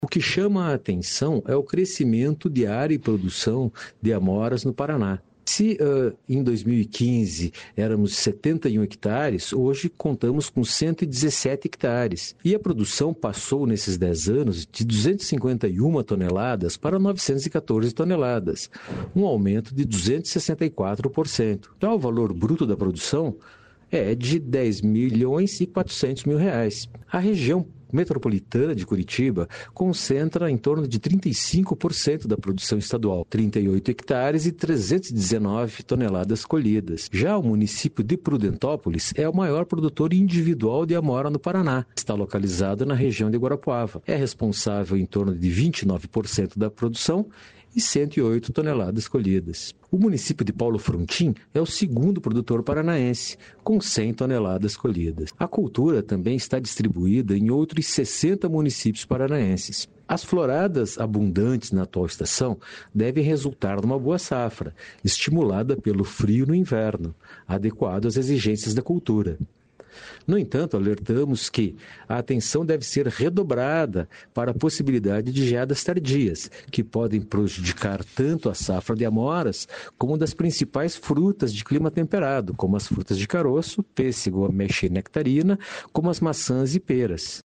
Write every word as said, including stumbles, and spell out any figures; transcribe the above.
O que chama a atenção é o crescimento de área e produção de amoras no Paraná. Se uh, em dois mil e quinze éramos setenta e um hectares, hoje contamos com cento e dezessete hectares. E a produção passou nesses dez anos de duzentas e cinquenta e uma toneladas para novecentas e quatorze toneladas, um aumento de duzentos e sessenta e quatro por cento. Já o valor bruto da produção é de dez milhões e quatrocentos mil reais. A região metropolitana de Curitiba concentra em torno de trinta e cinco por cento da produção estadual, trinta e oito hectares e trezentas e dezenove toneladas colhidas. Já o município de Prudentópolis é o maior produtor individual de amora no Paraná. Está localizado na região de Guarapuava. É responsável em torno de vinte e nove por cento da produção e cento e oito toneladas colhidas. O município de Paulo Frontin é o segundo produtor paranaense, com cem toneladas colhidas. A cultura também está distribuída em outros sessenta municípios paranaenses. As floradas abundantes na atual estação devem resultar numa boa safra, estimulada pelo frio no inverno, adequado às exigências da cultura. No entanto, alertamos que a atenção deve ser redobrada para a possibilidade de geadas tardias, que podem prejudicar tanto a safra de amoras como das principais frutas de clima temperado, como as frutas de caroço, pêssego, ameixa e nectarina, como as maçãs e peras.